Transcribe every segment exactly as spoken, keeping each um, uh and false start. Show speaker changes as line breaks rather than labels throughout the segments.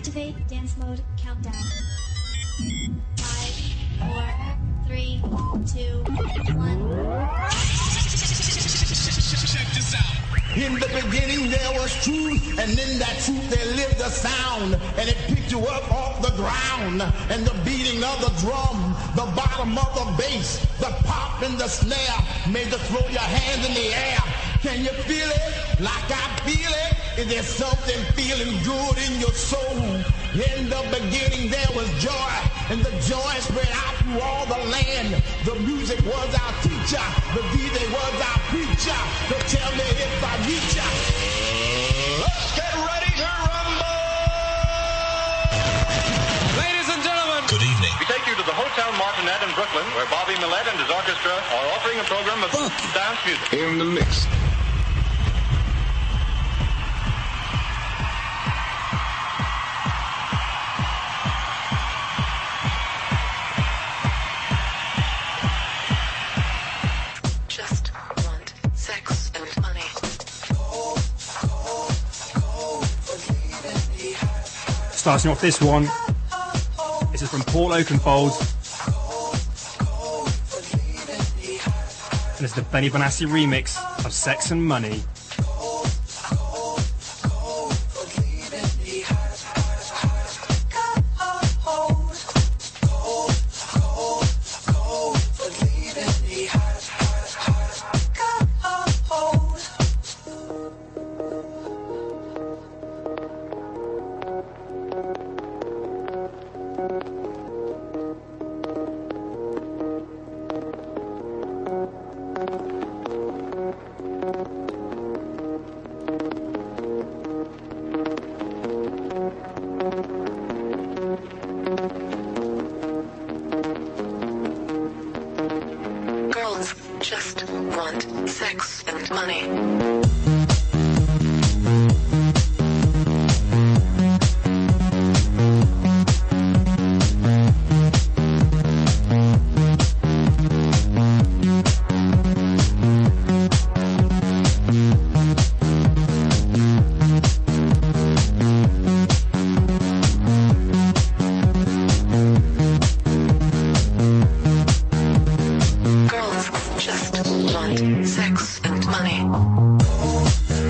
Activate dance mode countdown. Five, four, three, two, one.
Check this out.
In the beginning there was truth, and in that truth there lived a sound, and it picked you up off the ground, and the beating of the drum, the bottom of the bass, the pop and the snare made you throw your hands in the air. Can you feel it like I feel it? Is there something feeling good in your soul? In the beginning there was joy, and the joy spread out through all the land. The music was our teacher, the D J was our preacher. So tell me if I reach ya.
Let's get ready to rumble! Ladies and gentlemen,
good evening.
We take you to the Hotel Martinet in Brooklyn, where Bobby Millett and his orchestra are offering a program of
Funky
dance music.
in the mix.
Just want sex and money.
Starting off this one, this is from Paul Oakenfold, and it's the Benny Benassi remix of Sex and Money.
Girls just want sex and money. Girls just want sex and money.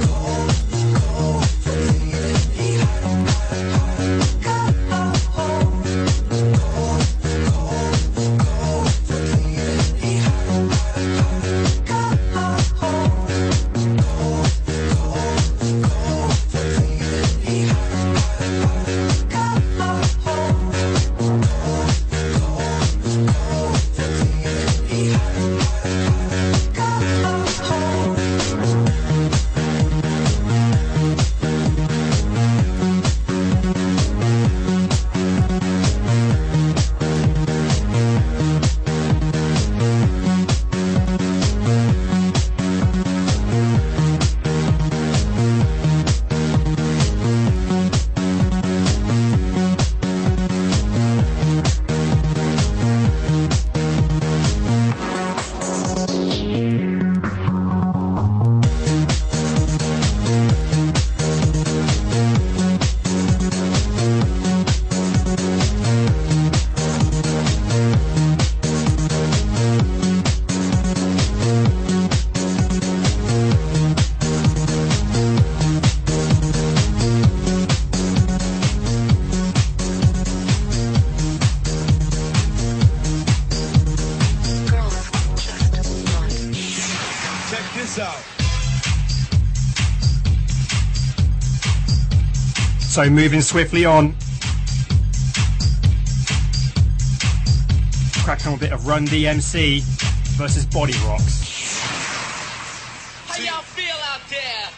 Girls just want.
Check this out.
So moving swiftly on, cracking on a bit of Run D M C versus Body Rocks.
How y'all feel out there?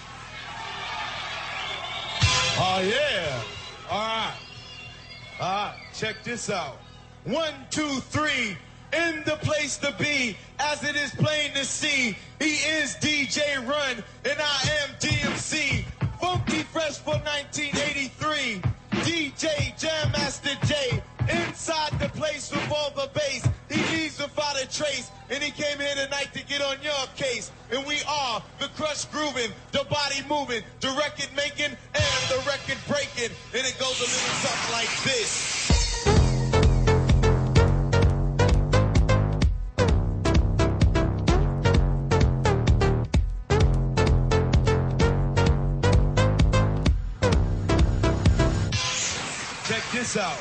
Oh, yeah. All right. All right. Check this out. One, two, three. In the place to be, as it is plain to see. He is D J Run, and I am D M C. Funky Fresh for nineteen eighty-three. D J Jam Master J. Inside the place with all the bass. He leaves without a a trace, and he came here tonight to get on your case. And we are the crush grooving, the body moving, the record making, and the record breaking. And it goes a little something like this. Check this out.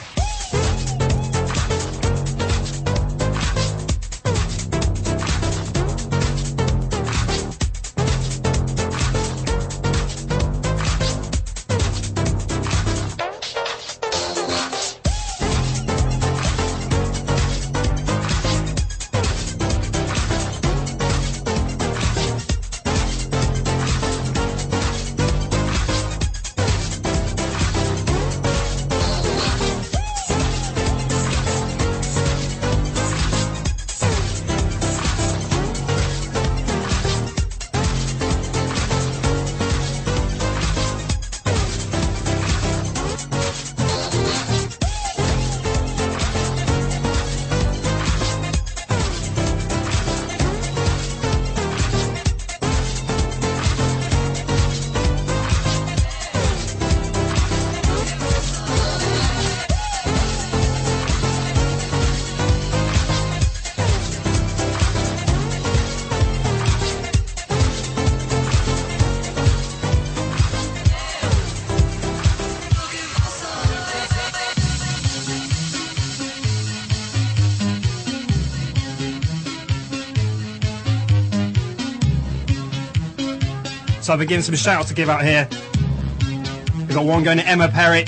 So I've been giving some shout outs to give out here. We've got one going to Emma Perrett.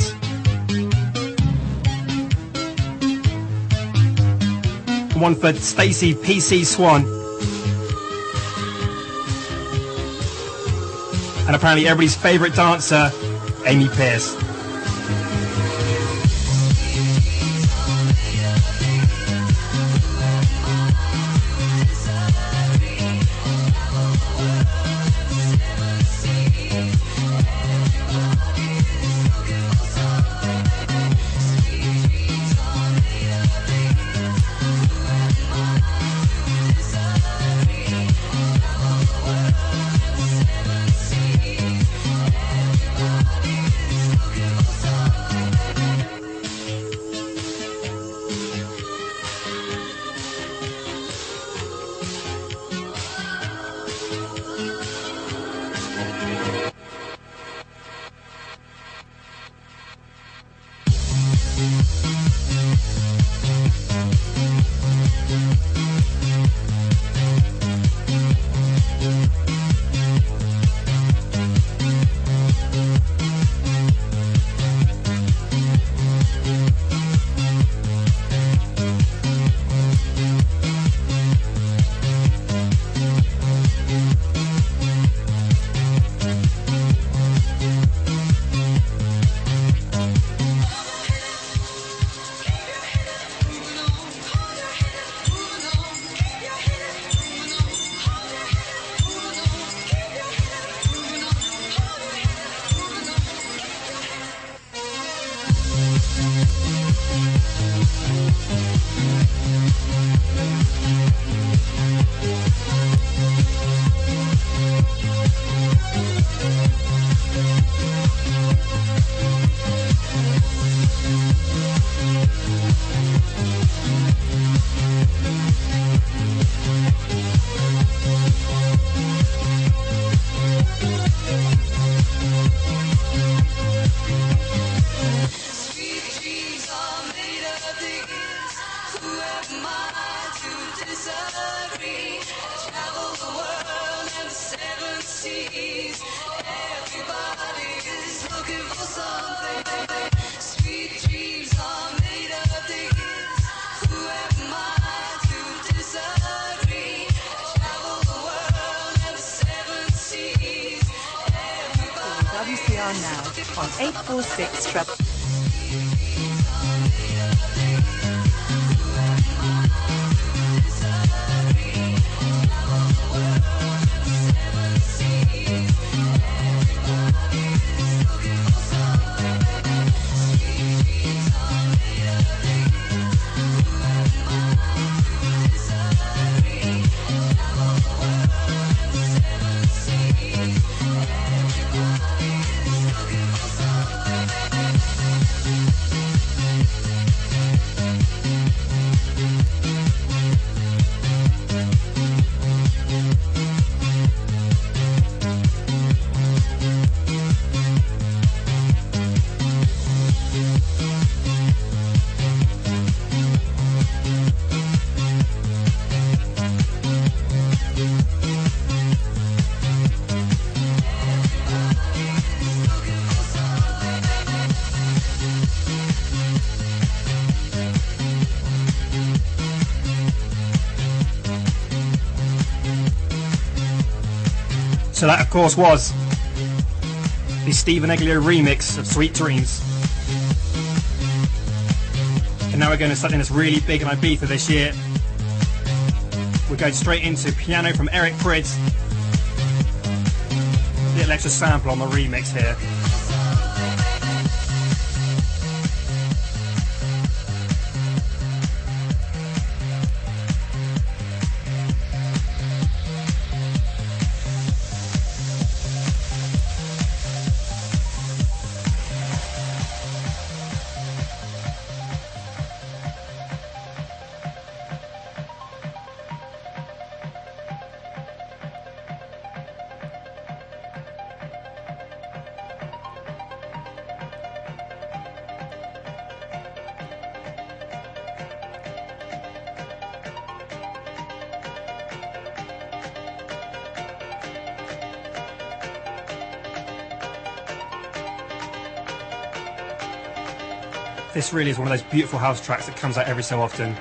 One for Stacey P C Swan. And apparently everybody's favourite dancer, Amy Pierce.
W C R now on eight four six treble.
We'll be right back.
So that, of course, was the Stephen Eglio remix of Sweet Dreams. And now we're going to something that's really big in Ibiza this year. We're going straight into Piano from Eric Prydz. Little extra sample on the remix here. This really is one of those beautiful house tracks that comes out every so often.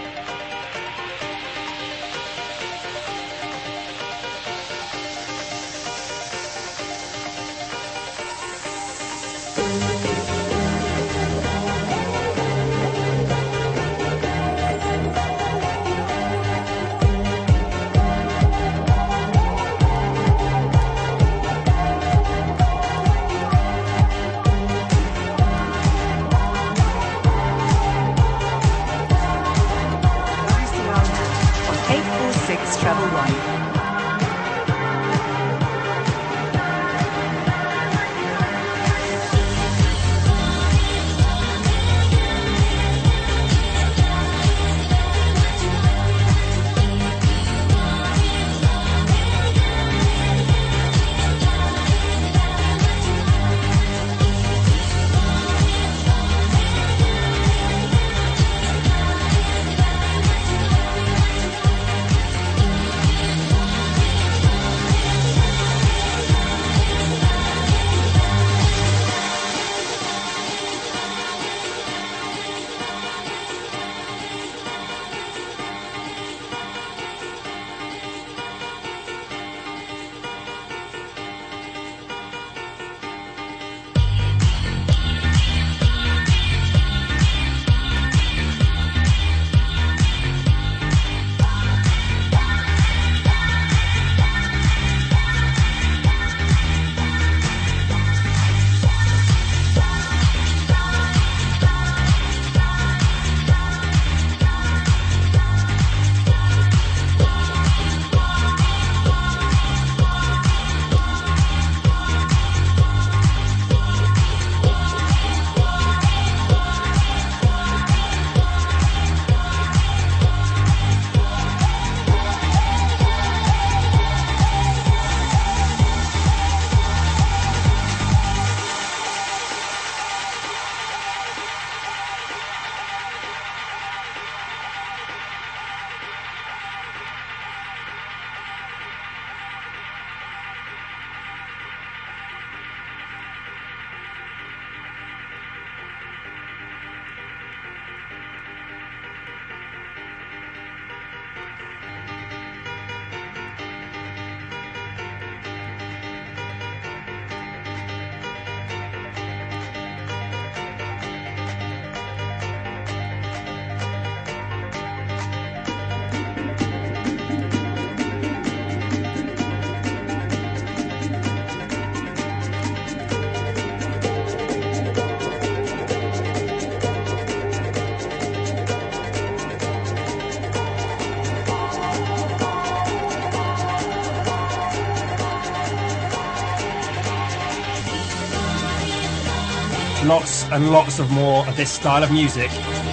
Lots and lots of more of this style of music.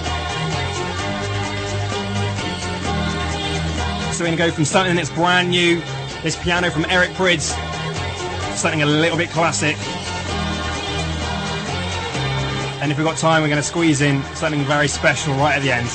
So we're going to go from something that's brand new, this piano from Eric Prydz, to something a little bit classic. And if we've got time, we're going to squeeze in something very special right at the end.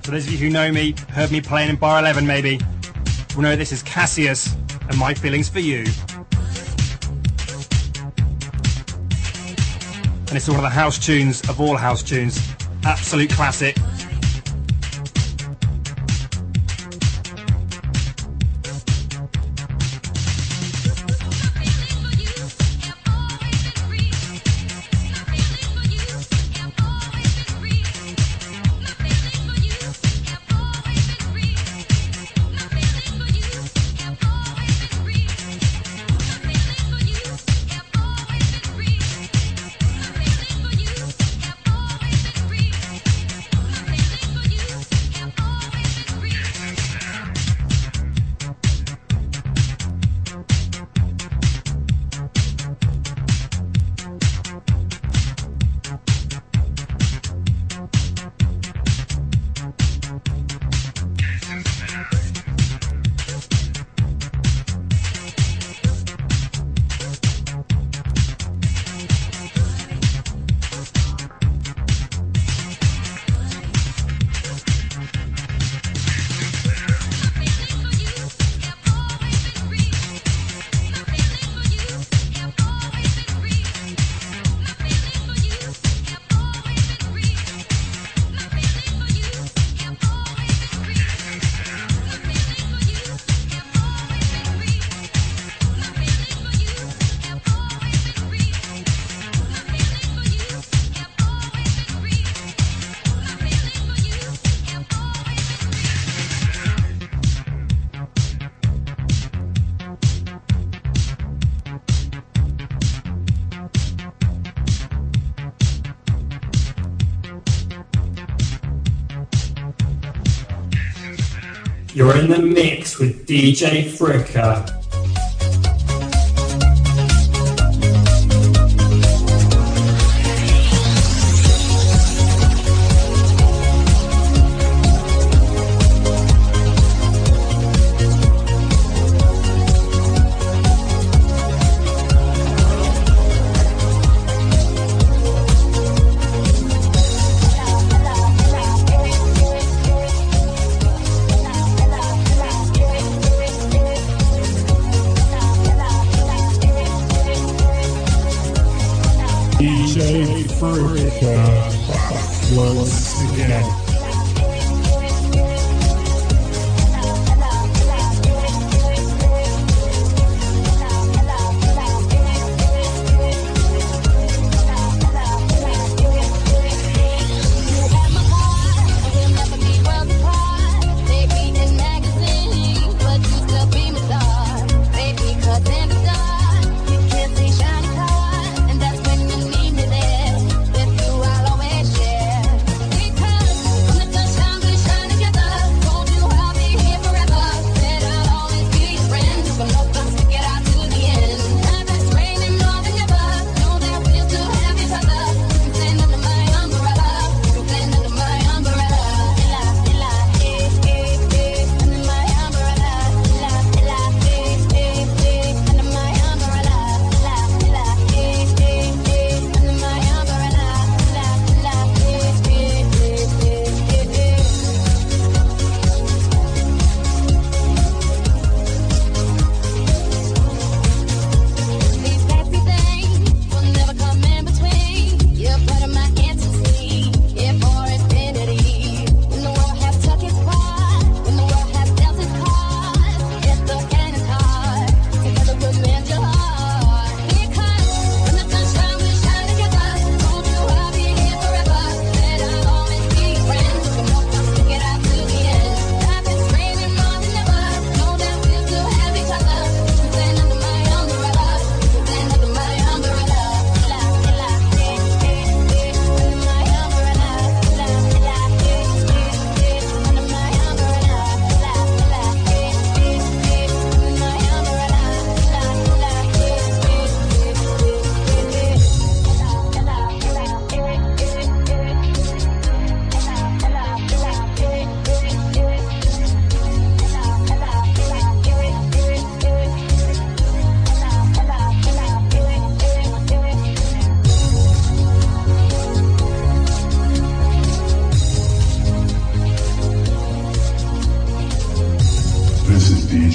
So those of you who know me, heard me playing in Bar eleven maybe, will know this is Cassius and My Feelings for You. And it's one of the house tunes of all house tunes. Absolute classic.
You're in the mix with D J Fricker.
D J Fricker once again.
And that's when you need me there. With you, I'll always share. Because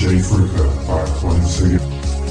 J Fricka back once again.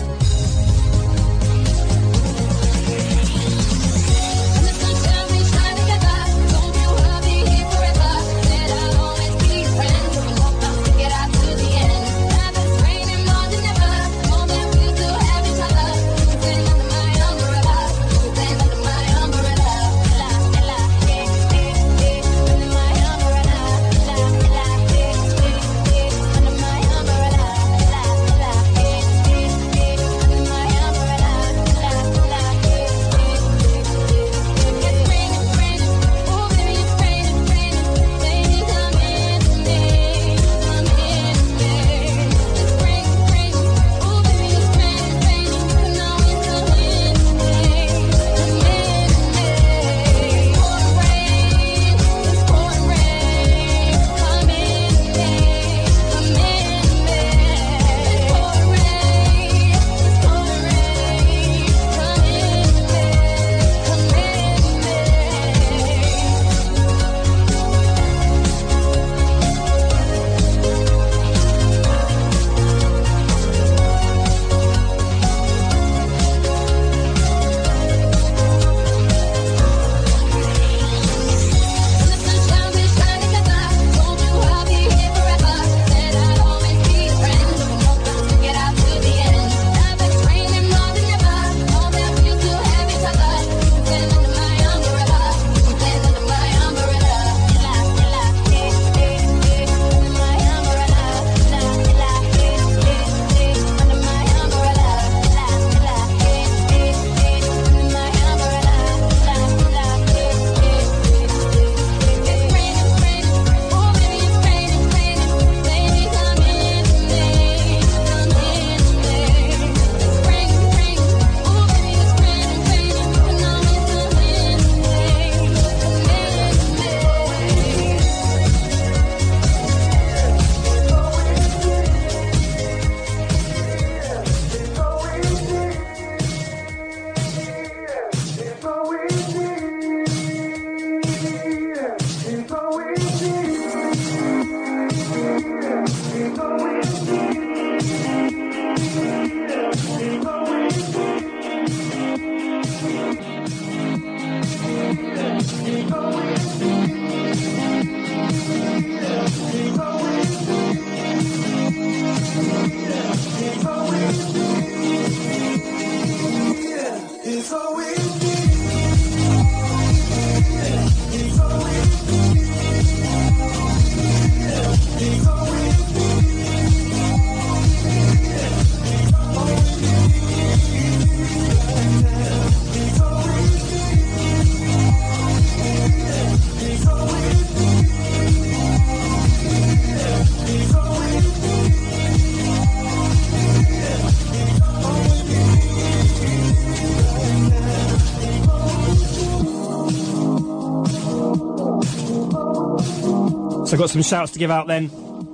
So I've got some shouts to give out then.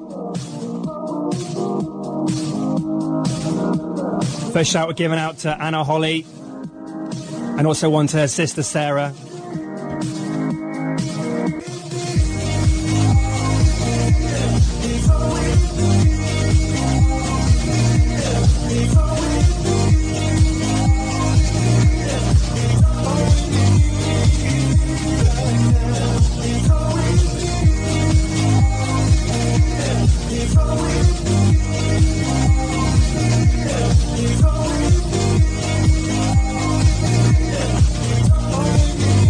First shout we're giving out to Anna Holly, and also one to her sister Sarah.
It's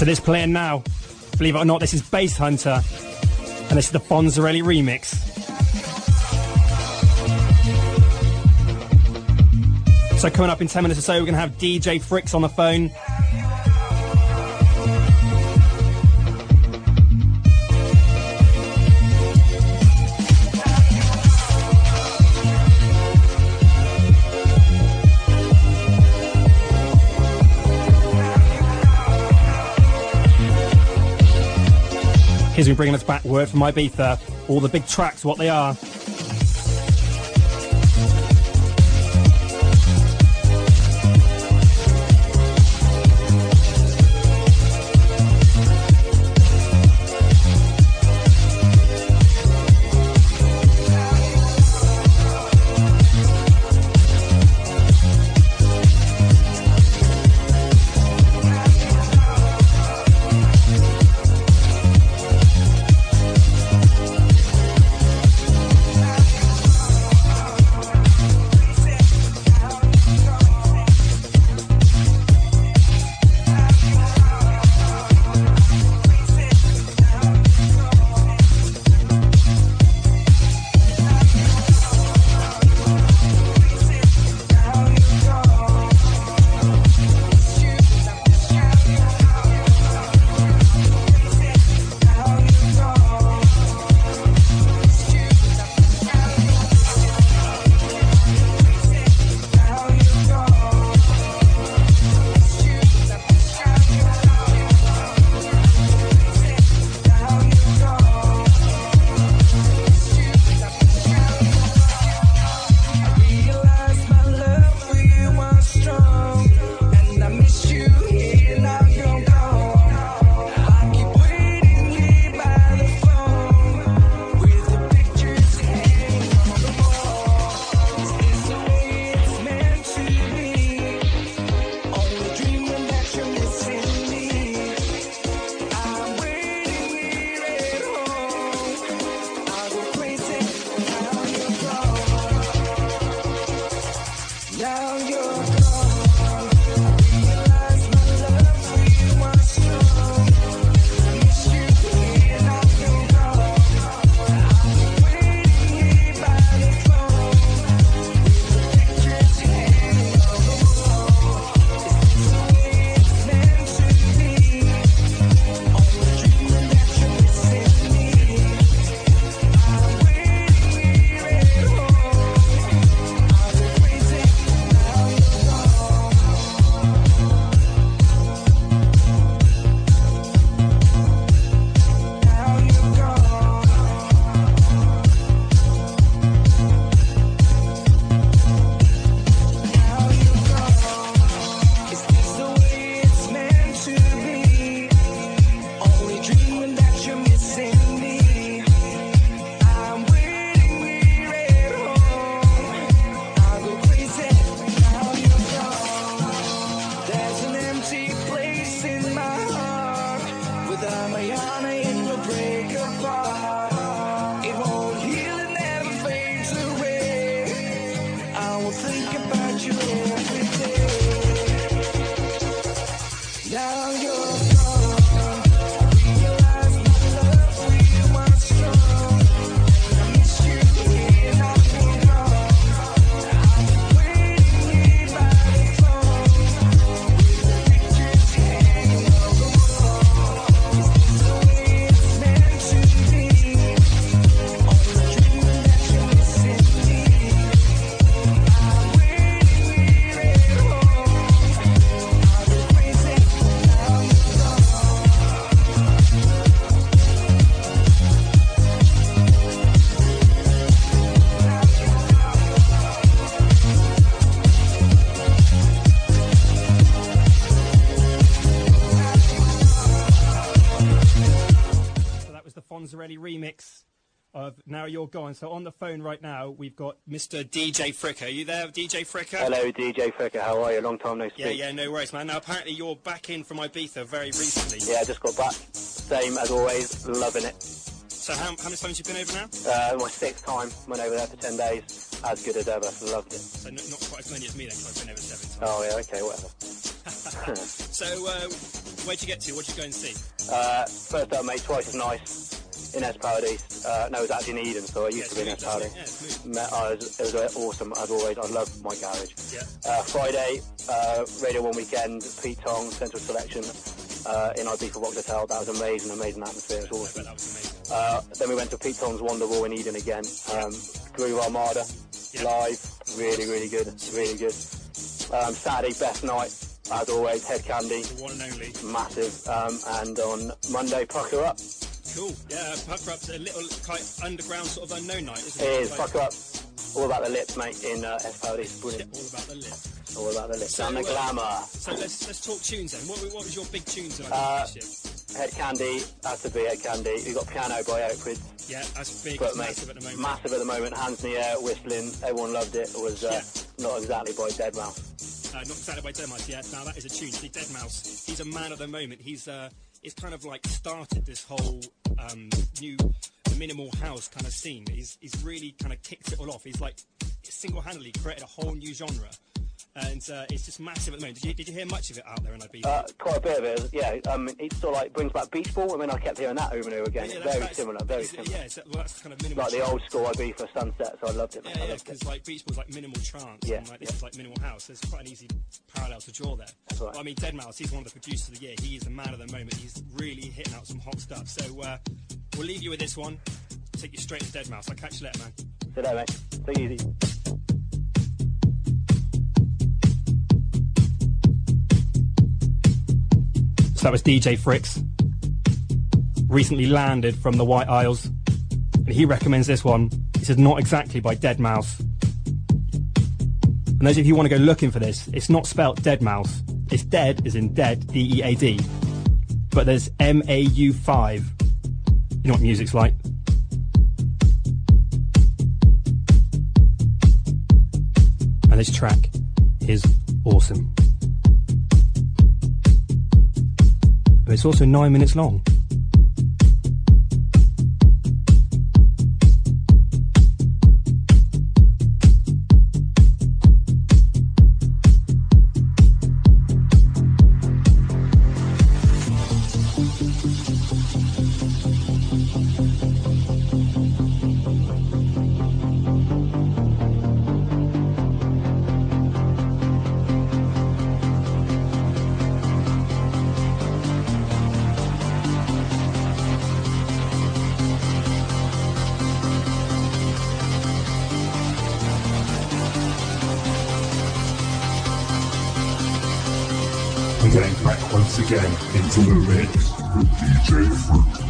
So this playing now, believe it or not, this is Bass Hunter, and this is the Fonzarelli remix. So coming up in ten minutes or so, we're going to have D J Fricks on the phone. He's been bringing us back word from Ibiza, all the big tracks, what they are. Fonzarelli remix of Now You're Gone. So on the phone right now, we've got Mister D J Fricker. Are you there, D J Fricker?
Hello, D J Fricker. How are you? Long time no speak.
Yeah, yeah, no worries, man. Now, apparently you're back in from Ibiza very recently.
Yeah, I just got back. Same as always. Loving it.
So how, how many times have you been over now?
Uh, my sixth time. Went over there for ten days. As good as ever. Loved it.
So not, not quite as many as me then, because I've been over seven times.
Oh, yeah, okay, whatever.
So, uh, Where'd you get to? What'd you go and see?
Uh, first up, mate, Twice as Nice in Es Paradis. Uh, no, it was actually in Eden, so I used
Yeah,
to be in
it's
Es Paradis.
Yeah, it's
Met, I was, it was uh, awesome, as always. I love my garage.
Yeah.
Uh, Friday, uh, Radio one weekend, Pete Tong, Central Selection uh, in Ibiza Rock Hotel. That was amazing, amazing atmosphere. It was awesome.
That was amazing.
Uh, then we went to Pete Tong's Wonderwall in Eden again. Um, Groove Armada,
Yeah.
live, really, really good, really good. Um, Saturday, best night, as always, Head Candy,
The one and only.
massive. Um, and on Monday, Pucker Up.
Cool. Yeah, Pucker Up's a little quite underground sort of unknown night, isn't
It
it?
is,
Like-
Pucker Up. All about the lips, mate, in uh, Es Paradis.
Yeah,
Brilliant.
all about the lips.
All about the lips.
So,
and the
uh,
glamour.
So let's let's talk tunes then. What, what was your big tunes that I
Uh,
did this year?
Head Candy, has to be Head Candy. We've got Piano by Outfit.
Yeah, that's big,
But,
massive
mate,
at the moment.
massive at the moment. Hands in the air, whistling. Everyone loved it. It was uh, not exactly by Dead Mouse.
Uh, not exactly by Deadmau5, yeah. Now that is a tune. See, Deadmau5, he's a man at the moment. He's uh, he's kind of like started this whole um, new minimal house kind of scene. He's he's really kind of kicked it all off. He's like single-handedly created a whole new genre, and uh, it's just massive at the moment. Did you, did you hear much of it out there in Ibiza?
Uh, quite a bit of it, yeah. Um, it sort of like brings back Beach Ball. I mean, I kept hearing that over and over again.
Yeah,
It's
that's-
very
that's-
similar, very
it's-
similar.
Yeah, it's, well, that's kind of minimal.
Like the
trance.
old school Ibiza Sunset, so I loved it. Man.
Yeah,
I
yeah,
loved it.
because like Beach Ball's like minimal trance,
Yeah,
and like this
yeah.
is like minimal house. There's quite an easy parallel to draw there.
That's right.
Well, I mean, Deadmau5, he's one of the producers of the year. He is the man of the moment. He's really hitting out some hot stuff. So uh, we'll leave you with this one. Take you straight to Deadmau5. I'll catch you later, man.
So there, mate. Take it easy.
So that was D J Fricks, recently landed from the White Isles, and he recommends this one. He says not exactly by Deadmau5. And those of you who want to go looking for this, it's not spelt Deadmau5. It's dead as in dead, D E A D. But there's M A U five. You know what music's like. And this track is awesome. But it's also nine minutes long.
We're getting back once again into the mix with D J Fruit.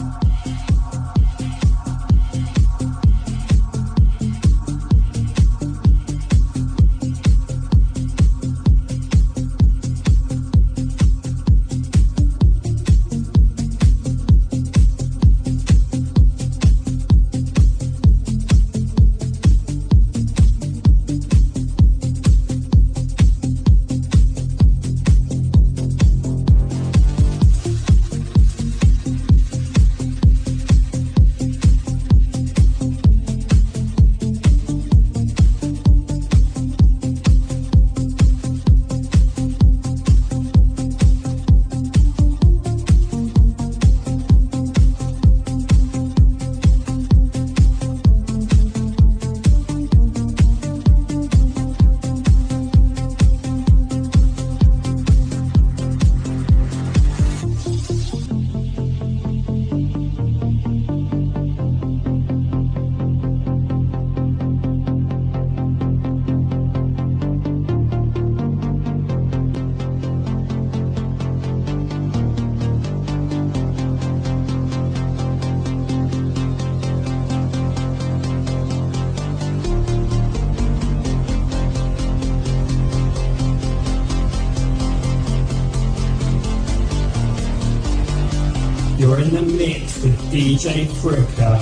You're in the mix with D J Fricker.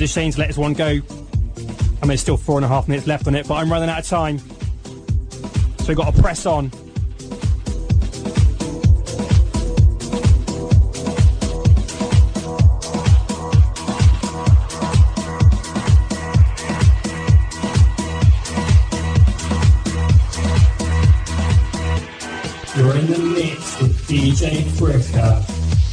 It's a shame to let this one go. I mean, there's still four and a half minutes left on it, but I'm running out of time. So we've got to press on.
You're in the mix with D J Fricker.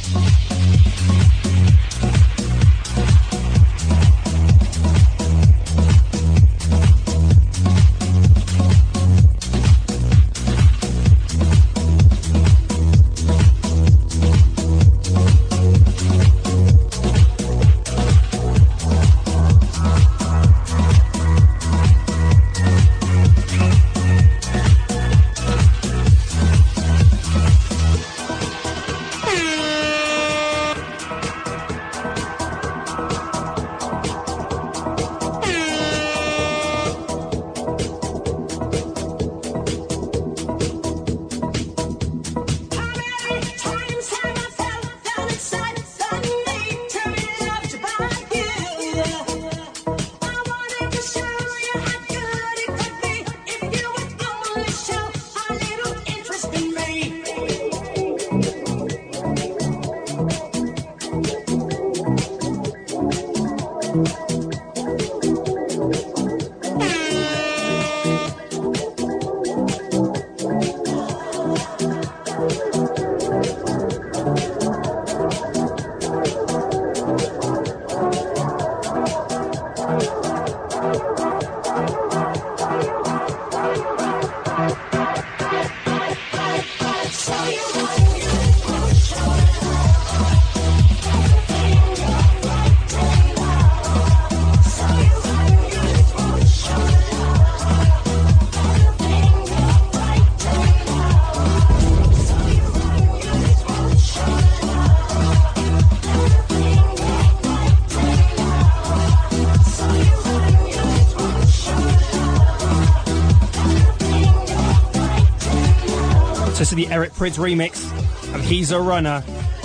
This is the Eric Prydz remix of He's a Runner.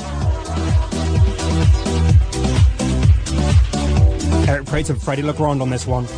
Eric Prydz and Freddie Legrand on this one.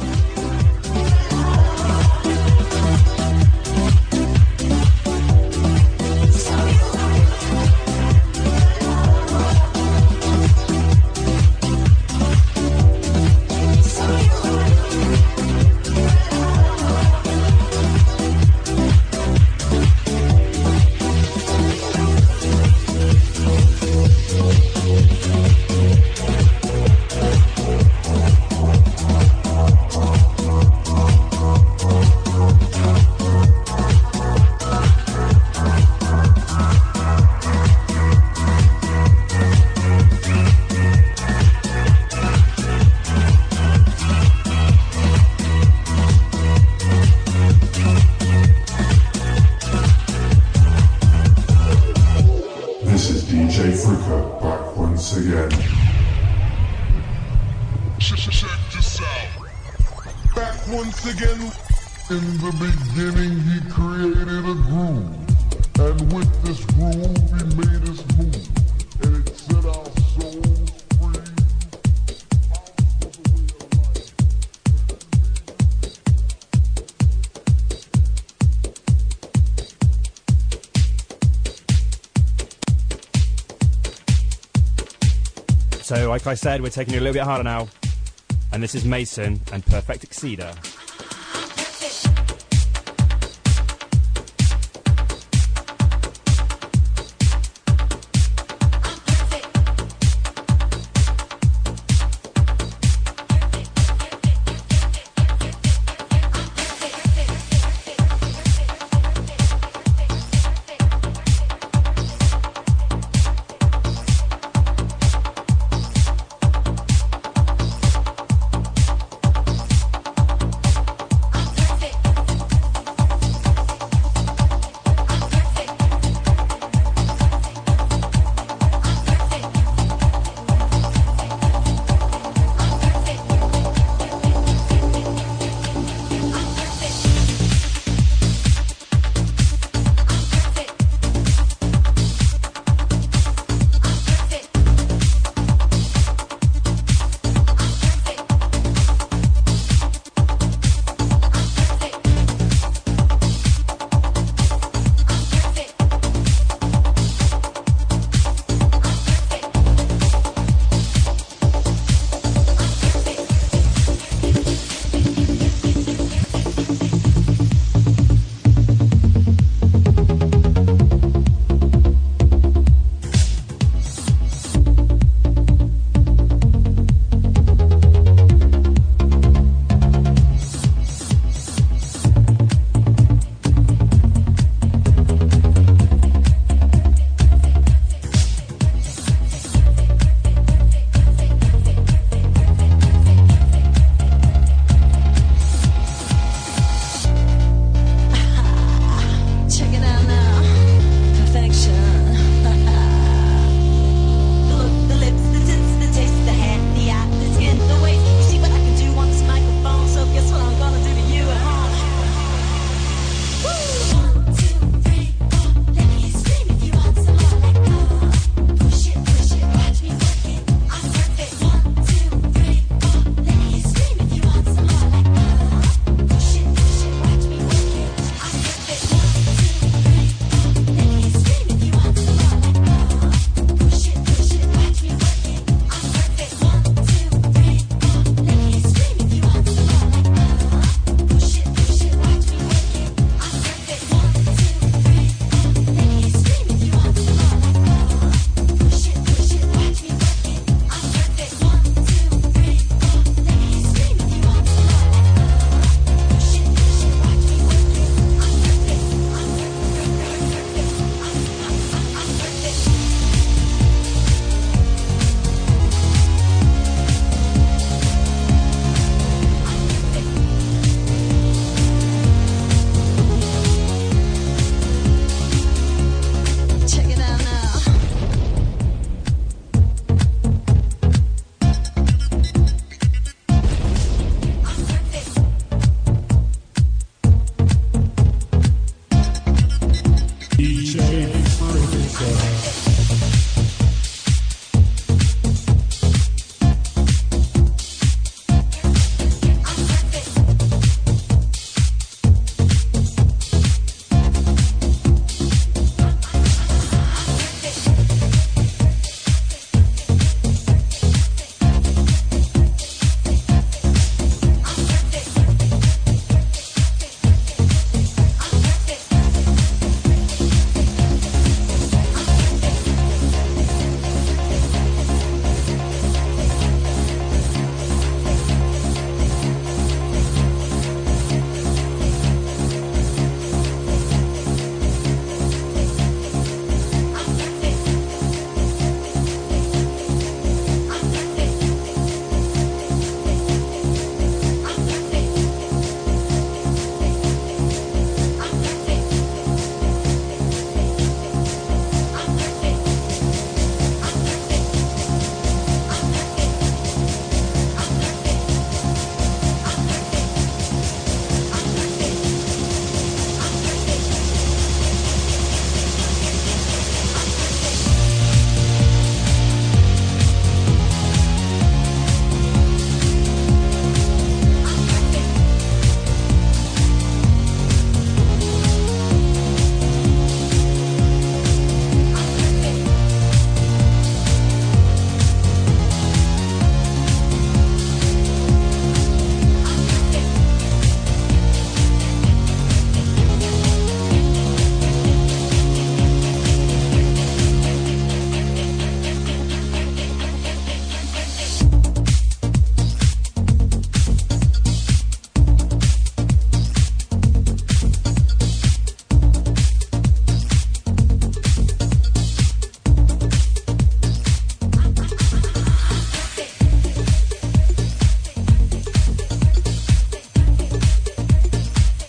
So, like I said, we're taking it a little bit harder now. And this is Mason and Perfect Exceeder.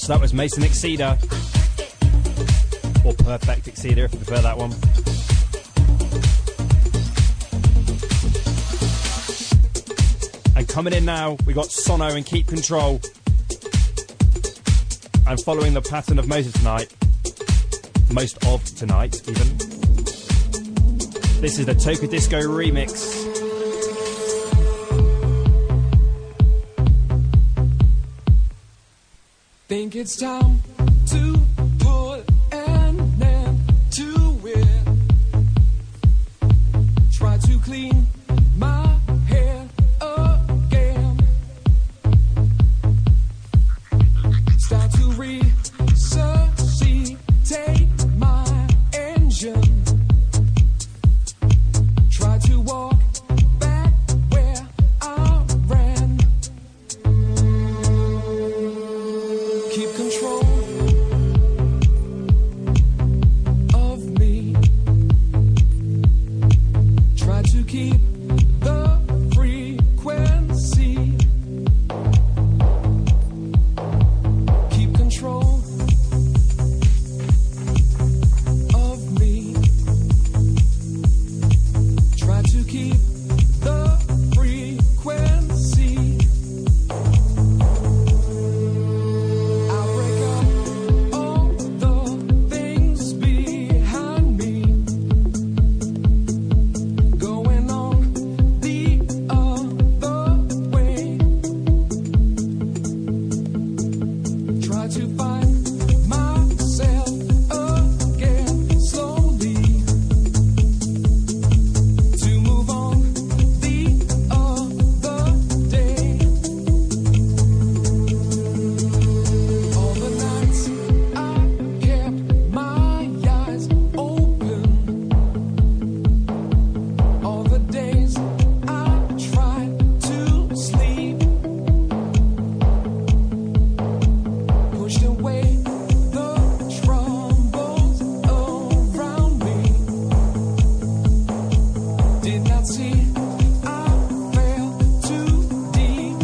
So that was Mason Exceeder, or Perfect Exceeder if you prefer that one. And coming in now, we got Sono and Keep Control. And following the pattern of most of tonight, most of tonight even, this is the Toka Disco remix.
Think it's time to put an end to it. Try to clean my hair again. Start to resuscitate my engine. Try to walk back where I ran. Keep control of me. Try to keep the frequency. Keep control of me. Try to keep the frequency. I'll break up all the things behind me. Going on the other way. Try to find myself again slowly. To move on the other day. All the nights I kept my eyes open. All the days I tried to sleep. Pushed away the troubles around me. Did not see I fell too deep.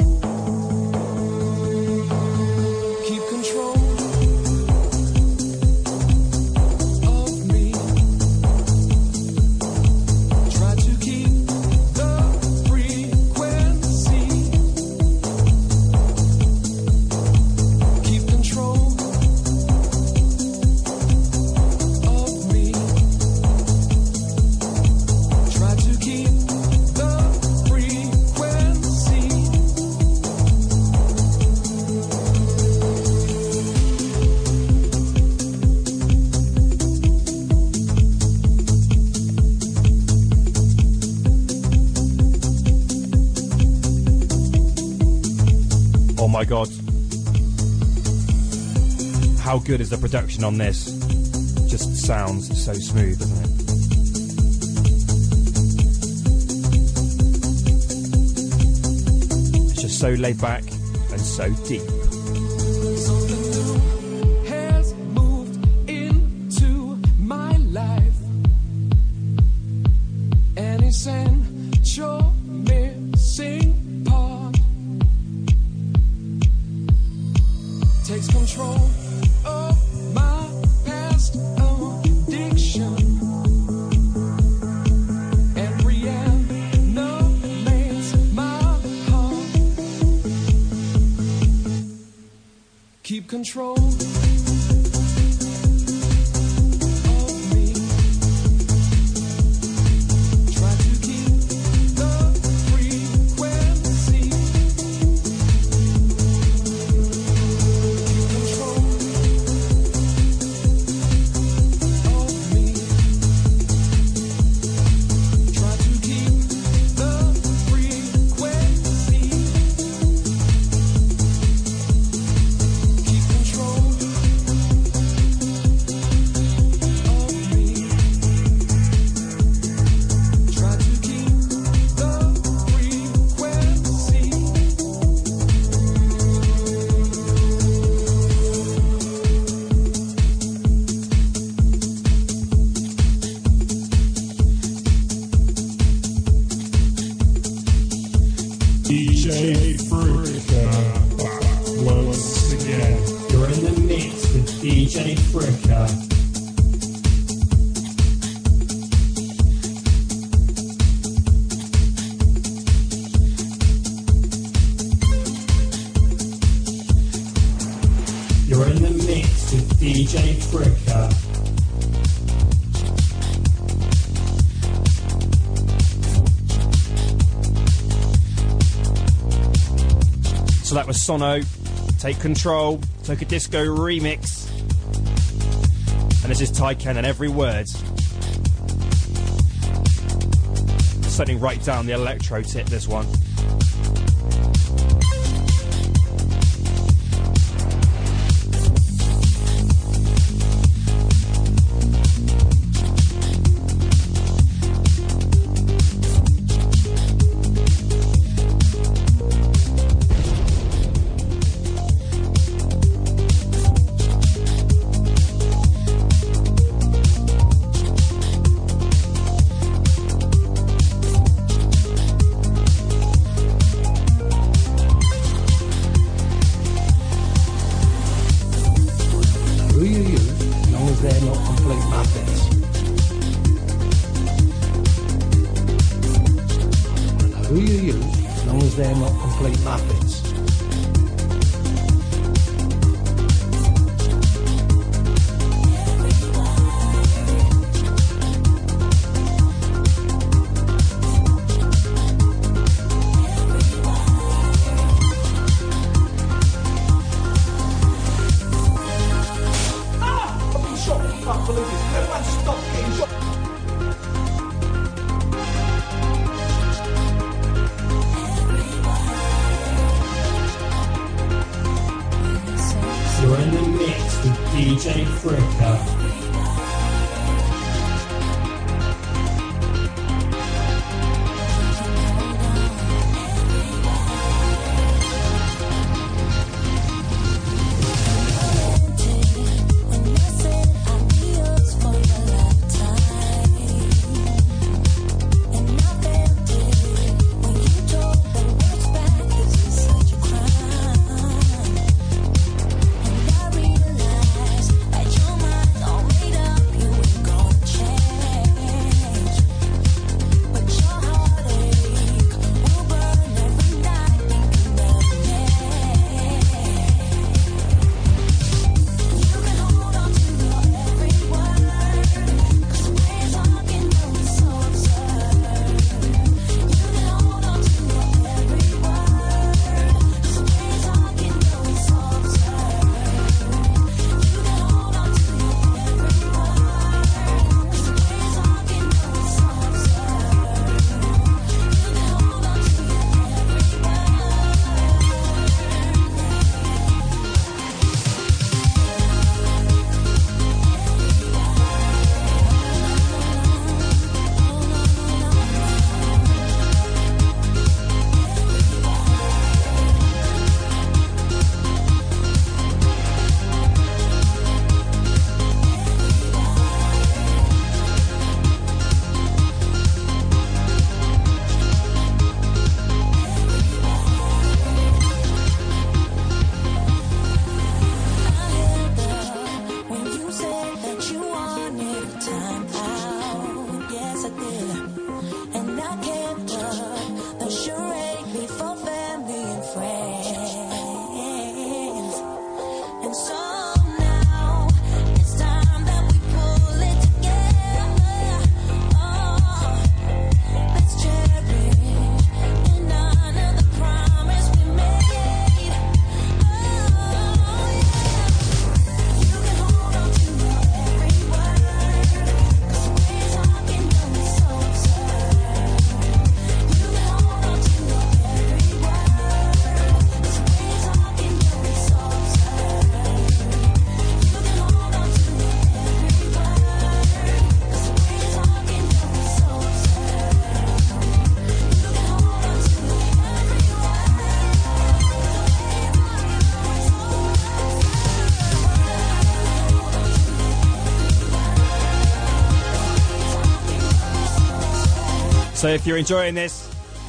Keep control of me. Try to keep the frequency. Keep control of me. Try to keep the frequency.
Oh my god. How good is the production on this? Just sounds so smooth, doesn't it? It's just so laid back and so deep.
Something new has moved into my life. An essential missing part takes control of my past addiction and reanimates my heart. Keep control of me. Try to keep the frequency. Keep control of me. Try to keep the frequency. Keep control of me. Try to keep the frequency.
D J Fruka, once again, you're
D J Fricker. You're in the mix with D J Fricker.
So that was Sono, Take Control, Toka Disco remix. And this is Taiken and every word. Setting right down the electro tip, this one. So if you're enjoying this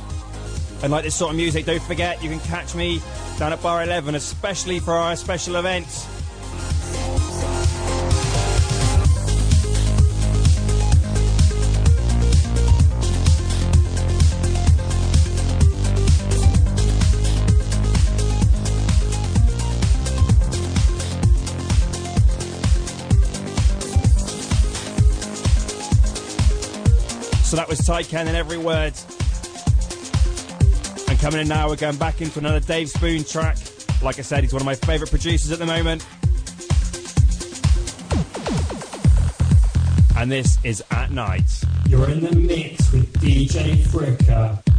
and like this sort of music, don't forget you can catch me down at Bar eleven, especially for our special events. So that was Ty Ken and Every Word. And coming in now, we're going back into another Dave Spoon track. Like I said, he's one of my favourite producers at the moment. And this is At Night.
You're in the mix with D J Fricker.